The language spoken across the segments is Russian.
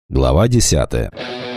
Глава 10.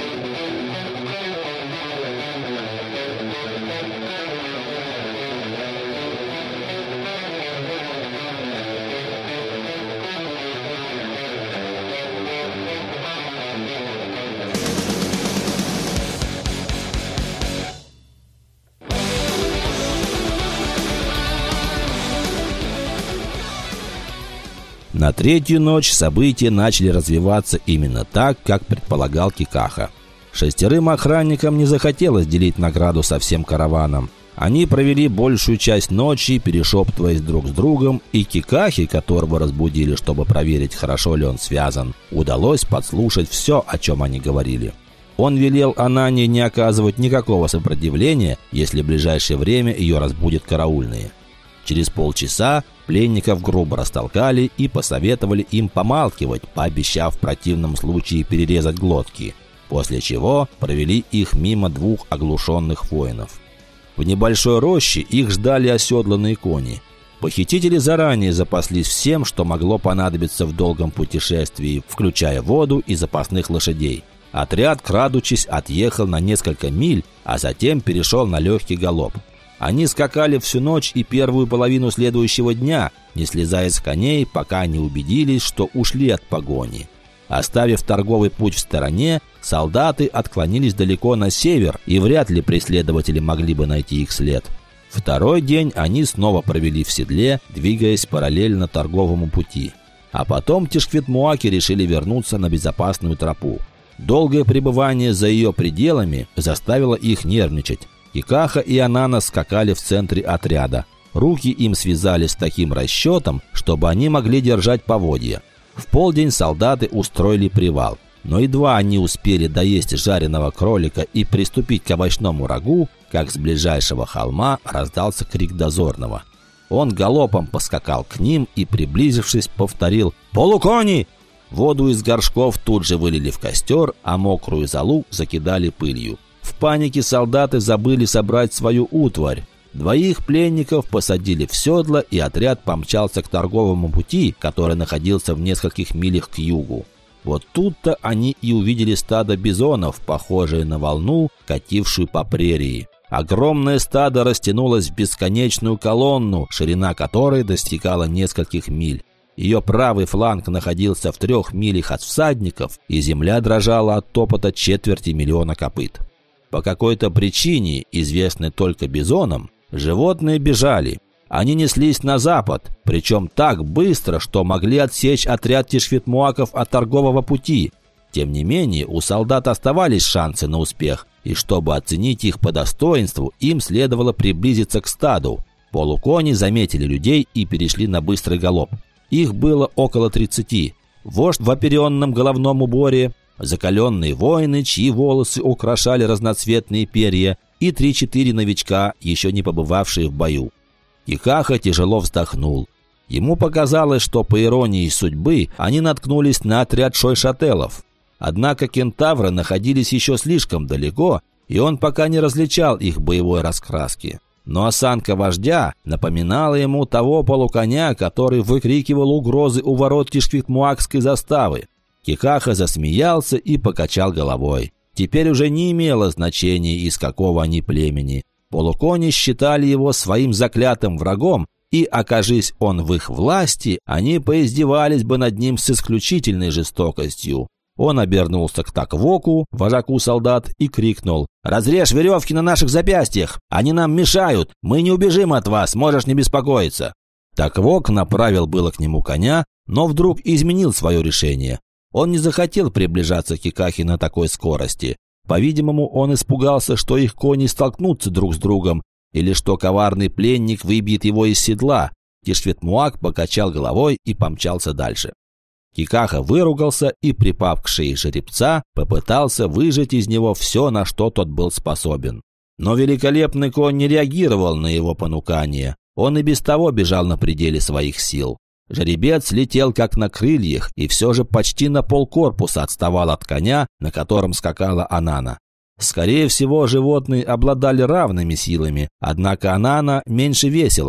На третью ночь события начали развиваться именно так, как предполагал Кикаха. 6 охранникам не захотелось делить награду со всем караваном. Они провели большую часть ночи, перешептываясь друг с другом, и Кикахе, которого разбудили, чтобы проверить, хорошо ли он связан, удалось подслушать все, о чем они говорили. Он велел Анане не оказывать никакого сопротивления, если в ближайшее время ее разбудят караульные. Через полчаса пленников грубо растолкали и посоветовали им помалкивать, пообещав в противном случае перерезать глотки, после чего провели их мимо 2 оглушенных воинов. В небольшой роще их ждали оседланные кони. Похитители заранее запаслись всем, что могло понадобиться в долгом путешествии, включая воду и запасных лошадей. Отряд, крадучись, отъехал на несколько миль, а затем перешел на легкий галоп. Они скакали всю ночь и первую половину следующего дня, не слезая с коней, пока не убедились, что ушли от погони. Оставив торговый путь в стороне, солдаты отклонились далеко на север, и вряд ли преследователи могли бы найти их след. Второй день они снова провели в седле, двигаясь параллельно торговому пути. А потом Тишквит-Муаки решили вернуться на безопасную тропу. Долгое пребывание за ее пределами заставило их нервничать. Кикаха и Анана скакали в центре отряда. Руки им связали с таким расчетом, чтобы они могли держать поводья. В полдень солдаты устроили привал. Но едва они успели доесть жареного кролика и приступить к овощному рагу, как с ближайшего холма раздался крик дозорного. Он галопом поскакал к ним и, приблизившись, повторил «Полукони!». Воду из горшков тут же вылили в костер, а мокрую золу закидали пылью. В панике солдаты забыли собрать свою утварь. 2 пленников посадили в седла, и отряд помчался к торговому пути, который находился в нескольких милях к югу. Вот тут-то они и увидели стадо бизонов, похожее на волну, катившую по прерии. Огромное стадо растянулось в бесконечную колонну, ширина которой достигала нескольких миль. Ее правый фланг находился в 3 милях от всадников, и земля дрожала от топота 250 000 копыт. По какой-то причине, известной только бизонам, животные бежали. Они неслись на запад, причем так быстро, что могли отсечь отряд тишквит-муаков от торгового пути. Тем не менее, у солдат оставались шансы на успех, и чтобы оценить их по достоинству, им следовало приблизиться к стаду. Полукони заметили людей и перешли на быстрый галоп. Их было около 30. Вождь в оперенном головном уборе, закаленные воины, чьи волосы украшали разноцветные перья, и 3-4 новичка, еще не побывавшие в бою. Кикаха тяжело вздохнул. Ему показалось, что по иронии судьбы они наткнулись на отряд шойшателов. Однако кентавры находились еще слишком далеко, и он пока не различал их боевой раскраски. Но осанка вождя напоминала ему того полуконя, который выкрикивал угрозы у ворот тишквит-муакской заставы. Кикаха засмеялся и покачал головой. Теперь уже не имело значения, из какого они племени. Полукони считали его своим заклятым врагом, и, окажись он в их власти, они поиздевались бы над ним с исключительной жестокостью. Он обернулся к Таквоку, вожаку солдат, и крикнул: «Разрежь веревки на наших запястьях! Они нам мешают! Мы не убежим от вас, можешь не беспокоиться!» Таквок направил было к нему коня, но вдруг изменил свое решение. Он не захотел приближаться к Кикахе на такой скорости. По-видимому, он испугался, что их кони столкнутся друг с другом, или что коварный пленник выбьет его из седла. Тишквит-Муак покачал головой и помчался дальше. Кикаха выругался и, припав к шее жеребца, попытался выжать из него все, на что тот был способен. Но великолепный конь не реагировал на его понукание. Он и без того бежал на пределе своих сил. Жеребец летел как на крыльях и все же почти на полкорпуса отставал от коня, на котором скакала Анана. Скорее всего, животные обладали равными силами, однако Анана меньше весила.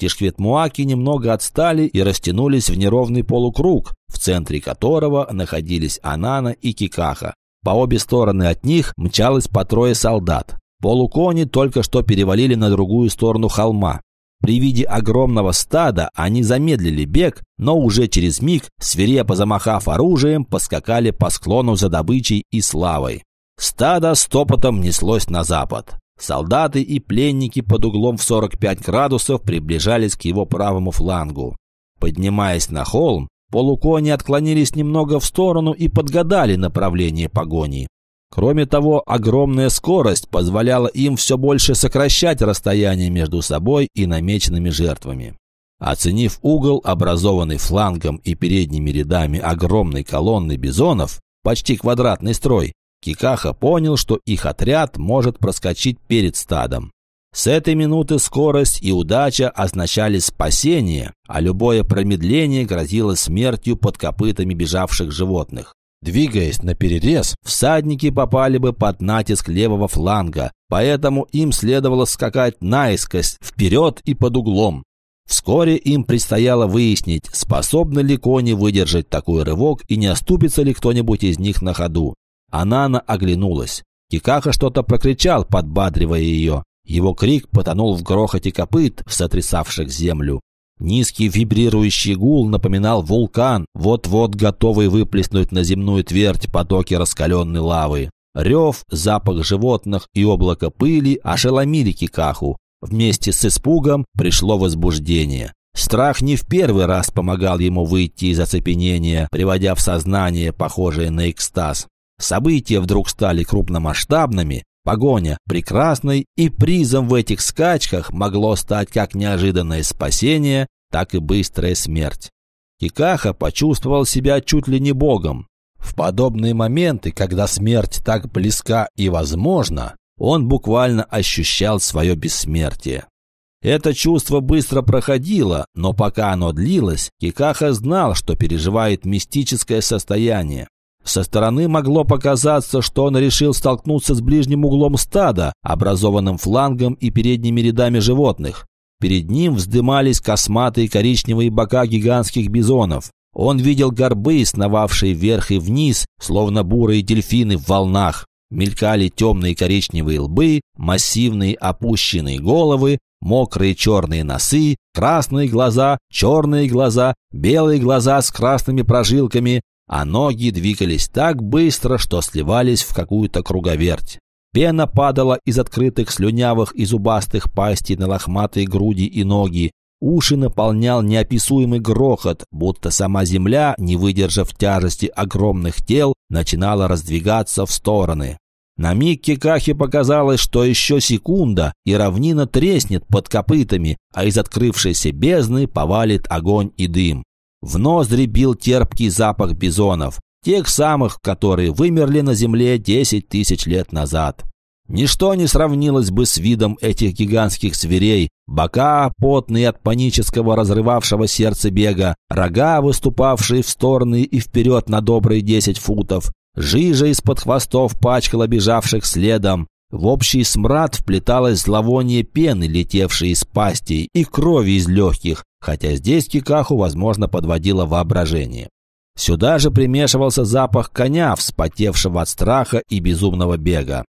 Тишквет-Муаки немного отстали и растянулись в неровный полукруг, в центре которого находились Анана и Кикаха. По обе стороны от них мчалось по трое солдат. Полукони только что перевалили на другую сторону холма. При виде огромного стада они замедлили бег, но уже через миг, свирепо замахав оружием, поскакали по склону за добычей и славой. Стадо стопотом неслось на запад. Солдаты и пленники под углом в 45 градусов приближались к его правому флангу. Поднимаясь на холм, полукони отклонились немного в сторону и подгадали направление погони. Кроме того, огромная скорость позволяла им все больше сокращать расстояние между собой и намеченными жертвами. Оценив угол, образованный флангом и передними рядами огромной колонны бизонов, почти квадратный строй, Кикаха понял, что их отряд может проскочить перед стадом. С этой минуты скорость и удача означали спасение, а любое промедление грозило смертью под копытами бежавших животных. Двигаясь наперерез, всадники попали бы под натиск левого фланга, поэтому им следовало скакать наискось, вперед и под углом. Вскоре им предстояло выяснить, способны ли кони выдержать такой рывок и не оступится ли кто-нибудь из них на ходу. Анана оглянулась. Кикаха что-то прокричал, подбадривая ее. Его крик потонул в грохоте копыт, сотрясавших землю. Низкий вибрирующий гул напоминал вулкан, вот-вот готовый выплеснуть на земную твердь потоки раскаленной лавы. Рев, запах животных и облако пыли ошеломили Кикаху. Вместе с испугом пришло возбуждение. Страх не в первый раз помогал ему выйти из оцепенения, приводя в сознание, похожее на экстаз. События вдруг стали крупномасштабными, погоня прекрасной, и призом в этих скачках могло стать как неожиданное спасение, так и быстрая смерть. Кикаха почувствовал себя чуть ли не богом. В подобные моменты, когда смерть так близка и возможна, он буквально ощущал свое бессмертие. Это чувство быстро проходило, но пока оно длилось, Кикаха знал, что переживает мистическое состояние. Со стороны могло показаться, что он решил столкнуться с ближним углом стада, образованным флангом и передними рядами животных. Перед ним вздымались косматые коричневые бока гигантских бизонов. Он видел горбы, сновавшие вверх и вниз, словно бурые дельфины в волнах. Мелькали темные коричневые лбы, массивные опущенные головы, мокрые черные носы, красные глаза, черные глаза, белые глаза с красными прожилками, а ноги двигались так быстро, что сливались в какую-то круговерть. Пена падала из открытых слюнявых и зубастых пастей на лохматые груди и ноги. Уши наполнял неописуемый грохот, будто сама земля, не выдержав тяжести огромных тел, начинала раздвигаться в стороны. На миг Кикахе показалось, что еще секунда, и равнина треснет под копытами, а из открывшейся бездны повалит огонь и дым. В ноздри бил терпкий запах бизонов, тех самых, которые вымерли на земле 10 тысяч лет назад. Ничто не сравнилось бы с видом этих гигантских зверей, бока, потные от панического разрывавшего сердце бега, рога, выступавшие в стороны и вперед на добрые 10 футов, жижа из-под хвостов пачкала бежавших следом. В общий смрад вплеталось зловоние пены, летевшей из пастей, и крови из легких, хотя здесь Кикаху, возможно, подводило воображение. Сюда же примешивался запах коня, вспотевшего от страха и безумного бега.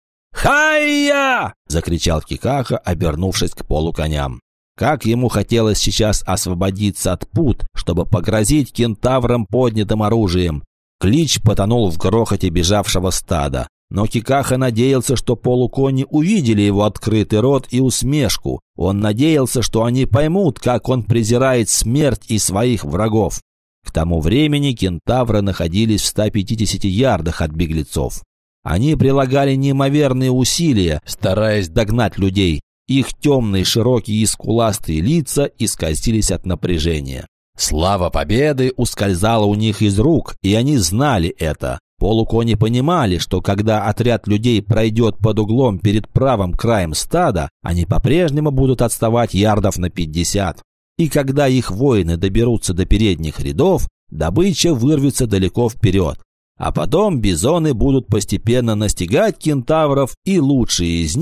«Хайя!» – закричал Кикаха, обернувшись к полуконям. Как ему хотелось сейчас освободиться от пут, чтобы погрозить кентаврам поднятым оружием. Клич потонул в грохоте бежавшего стада. Но Кикаха надеялся, что полукони увидели его открытый рот и усмешку. Он надеялся, что они поймут, как он презирает смерть и своих врагов. К тому времени кентавры находились в 150 ярдах от беглецов. Они прилагали неимоверные усилия, стараясь догнать людей. Их темные, широкие и скуластые лица исказились от напряжения. Слава победы ускользала у них из рук, и они знали это. Полукони понимали, что когда отряд людей пройдет под углом перед правым краем стада, они по-прежнему будут отставать ярдов на 50. И когда их воины доберутся до передних рядов, добыча вырвется далеко вперед. А потом бизоны будут постепенно настигать кентавров, и лучшие из них,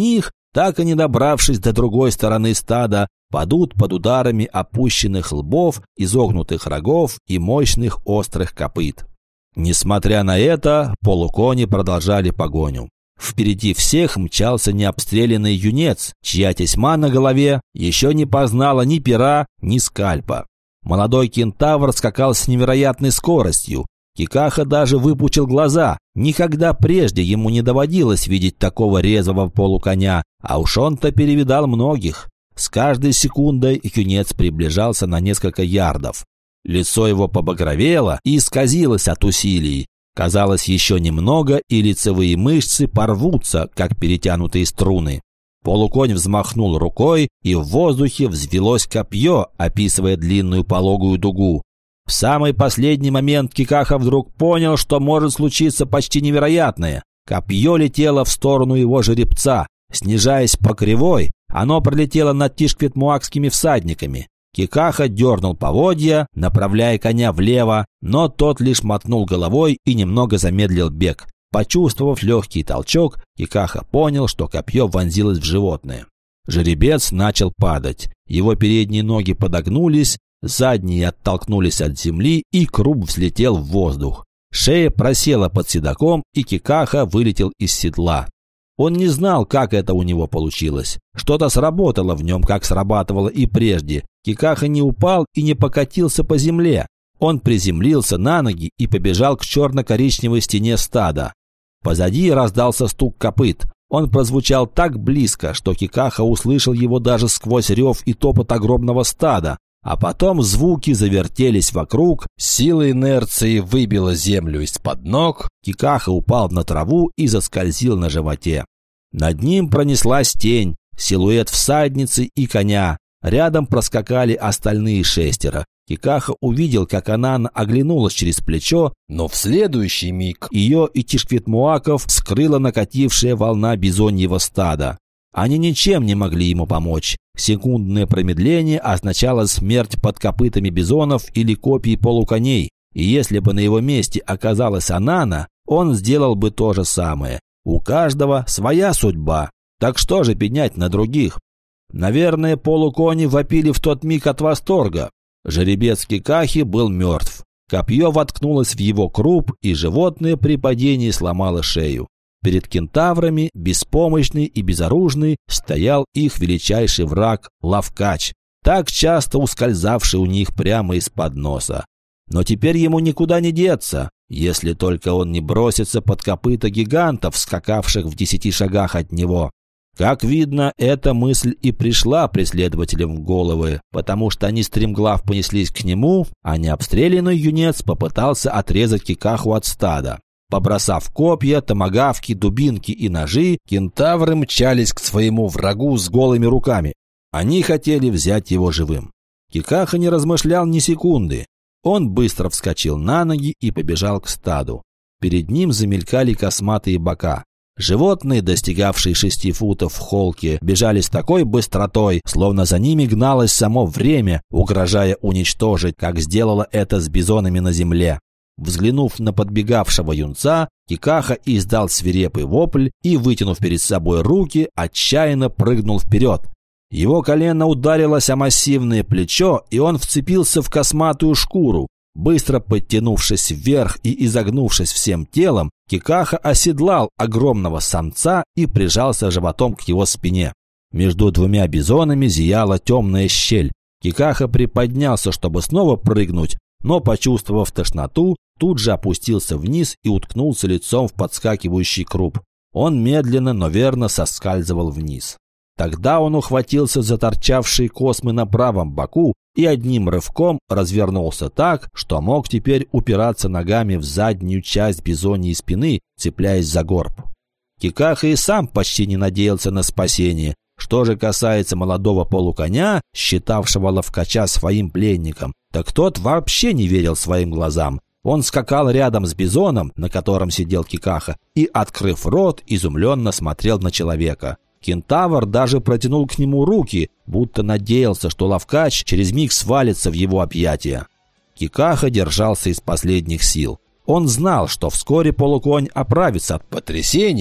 так и не добравшись до другой стороны стада, падут под ударами опущенных лбов, изогнутых рогов и мощных острых копыт. Несмотря на это, полукони продолжали погоню. Впереди всех мчался необстрелянный юнец, чья тесьма на голове еще не познала ни пера, ни скальпа. Молодой кентавр скакал с невероятной скоростью. Кикаха даже выпучил глаза. Никогда прежде ему не доводилось видеть такого резвого полуконя, а уж он-то перевидал многих. С каждой секундой юнец приближался на несколько ярдов. Лицо его побагровело и исказилось от усилий. Казалось, еще немного, и лицевые мышцы порвутся, как перетянутые струны. Полуконь взмахнул рукой, и в воздухе взвелось копье, описывая длинную пологую дугу. В самый последний момент Кикаха вдруг понял, что может случиться почти невероятное. Копье летело в сторону его жеребца. Снижаясь по кривой, оно пролетело над тишквитмуакскими всадниками. Кикаха дернул поводья, направляя коня влево, но тот лишь мотнул головой и немного замедлил бег. Почувствовав легкий толчок, Кикаха понял, что копье вонзилось в животное. Жеребец начал падать. Его передние ноги подогнулись, задние оттолкнулись от земли, и круп взлетел в воздух. Шея просела под седаком, и Кикаха вылетел из седла. Он не знал, как это у него получилось. Что-то сработало в нем, как срабатывало и прежде. Кикаха не упал и не покатился по земле. Он приземлился на ноги и побежал к черно-коричневой стене стада. Позади раздался стук копыт. Он прозвучал так близко, что Кикаха услышал его даже сквозь рев и топот огромного стада. А потом звуки завертелись вокруг, сила инерции выбила землю из-под ног, Кикаха упал на траву и заскользил на животе. Над ним пронеслась тень, силуэт всадницы и коня. Рядом проскакали остальные 6. Кикаха увидел, как она оглянулась через плечо, но в следующий миг ее и тишквитмуаков скрыла накатившая волна бизоньего стада. Они ничем не могли ему помочь. Секундное промедление означало смерть под копытами бизонов или копий полуконей. И если бы на его месте оказалась Анана, он сделал бы то же самое. У каждого своя судьба. Так что же пенять на других? Наверное, полукони вопили в тот миг от восторга. Жеребец Кикахи был мертв. Копье воткнулось в его круп, и животное при падении сломало шею. Перед кентаврами, беспомощный и безоружный, стоял их величайший враг Лавкач, так часто ускользавший у них прямо из-под носа. Но теперь ему никуда не деться, если только он не бросится под копыта гигантов, скакавших в 10 шагах от него. Как видно, эта мысль и пришла преследователям в головы, потому что они стремглав понеслись к нему, а необстрелянный юнец попытался отрезать Кикаху от стада. Побросав копья, томагавки, дубинки и ножи, кентавры мчались к своему врагу с голыми руками. Они хотели взять его живым. Кикаха не размышлял ни секунды. Он быстро вскочил на ноги и побежал к стаду. Перед ним замелькали косматые бока. Животные, достигавшие 6 футов в холке, бежали с такой быстротой, словно за ними гналось само время, угрожая уничтожить, как сделало это с бизонами на земле. Взглянув на подбегавшего юнца, Кикаха издал свирепый вопль и, вытянув перед собой руки, отчаянно прыгнул вперед. Его колено ударилось о массивное плечо, и он вцепился в косматую шкуру. Быстро подтянувшись вверх и изогнувшись всем телом, Кикаха оседлал огромного самца и прижался животом к его спине. Между 2 бизонами зияла темная щель. Кикаха приподнялся, чтобы снова прыгнуть, но, почувствовав тошноту, тут же опустился вниз и уткнулся лицом в подскакивающий круп. Он медленно, но верно соскальзывал вниз. Тогда он ухватился за торчавшие космы на правом боку и одним рывком развернулся так, что мог теперь упираться ногами в заднюю часть бизоньей спины, цепляясь за горб. Кикаха и сам почти не надеялся на спасение. Что же касается молодого полуконя, считавшего Лавкача своим пленником, так тот вообще не верил своим глазам. Он скакал рядом с бизоном, на котором сидел Кикаха, и, открыв рот, изумленно смотрел на человека. Кентавр даже протянул к нему руки, будто надеялся, что Лавкач через миг свалится в его объятия. Кикаха держался из последних сил. Он знал, что вскоре полуконь оправится от потрясения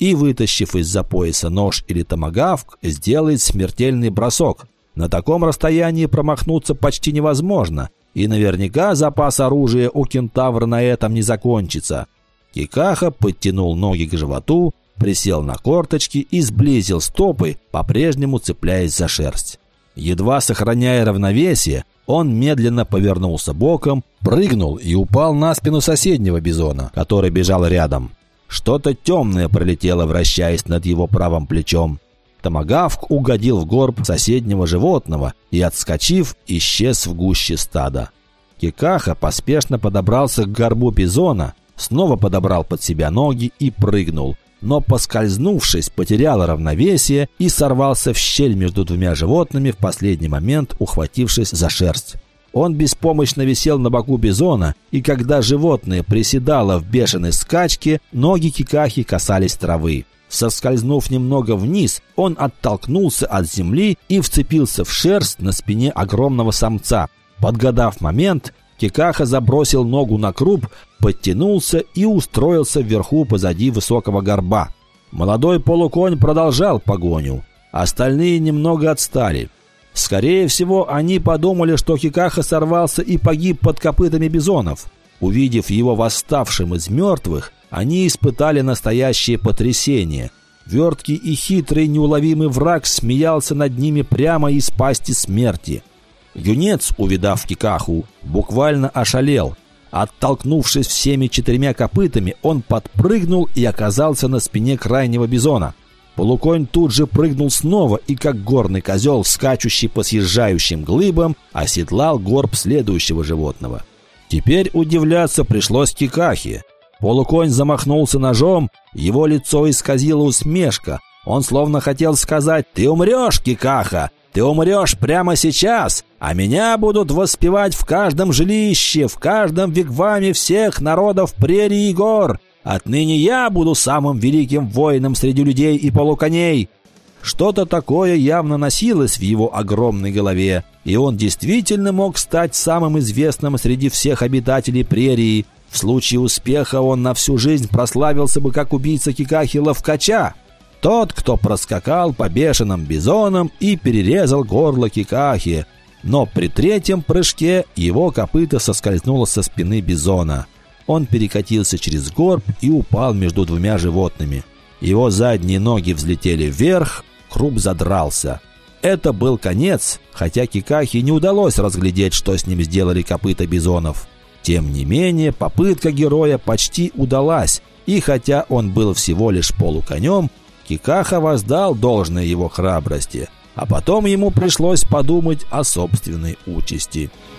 и, вытащив из-за пояса нож или томагавк, сделает смертельный бросок. На таком расстоянии промахнуться почти невозможно, и наверняка запас оружия у кентавра на этом не закончится. Кикаха подтянул ноги к животу, присел на корточки и сблизил стопы, по-прежнему цепляясь за шерсть. Едва сохраняя равновесие, он медленно повернулся боком, прыгнул и упал на спину соседнего бизона, который бежал рядом. Что-то темное пролетело, вращаясь над его правым плечом. Томагавк угодил в горб соседнего животного и, отскочив, исчез в гуще стада. Кикаха поспешно подобрался к горбу бизона, снова подобрал под себя ноги и прыгнул, но, поскользнувшись, потерял равновесие и сорвался в щель между двумя животными, в последний момент ухватившись за шерсть. Он беспомощно висел на боку бизона, и когда животное приседало в бешеной скачке, ноги Кикахи касались травы. Соскользнув немного вниз, он оттолкнулся от земли и вцепился в шерсть на спине огромного самца. Подгадав момент, Кикаха забросил ногу на круп, подтянулся и устроился вверху позади высокого горба. Молодой полуконь продолжал погоню. Остальные немного отстали. Скорее всего, они подумали, что Кикаха сорвался и погиб под копытами бизонов. Увидев его восставшим из мертвых, они испытали настоящее потрясение. Верткий и хитрый неуловимый враг смеялся над ними прямо из пасти смерти. Юнец, увидав Кикаху, буквально ошалел. Оттолкнувшись всеми 4 копытами, он подпрыгнул и оказался на спине крайнего бизона. Полуконь тут же прыгнул снова и, как горный козел, скачущий по съезжающим глыбам, оседлал горб следующего животного. Теперь удивляться пришлось Кикахе. Полуконь замахнулся ножом, его лицо исказила усмешка. Он словно хотел сказать: «Ты умрешь, Кикаха! Ты умрешь прямо сейчас, а меня будут воспевать в каждом жилище, в каждом вигваме всех народов прерий и гор. Отныне я буду самым великим воином среди людей и полуконей». Что-то такое явно носилось в его огромной голове, и он действительно мог стать самым известным среди всех обитателей прерии. В случае успеха он на всю жизнь прославился бы как убийца Кикахи-ловкача. Тот, кто проскакал по бешеным бизонам и перерезал горло Кикахи. Но при 3-м прыжке его копыто соскользнуло со спины бизона. Он перекатился через горб и упал между 2 животными. Его задние ноги взлетели вверх, круп задрался. Это был конец, хотя Кикахе не удалось разглядеть, что с ним сделали копыта бизонов. Тем не менее, попытка героя почти удалась, и хотя он был всего лишь полуконем, Кикаха воздал должное его храбрости, а потом ему пришлось подумать о собственной участи.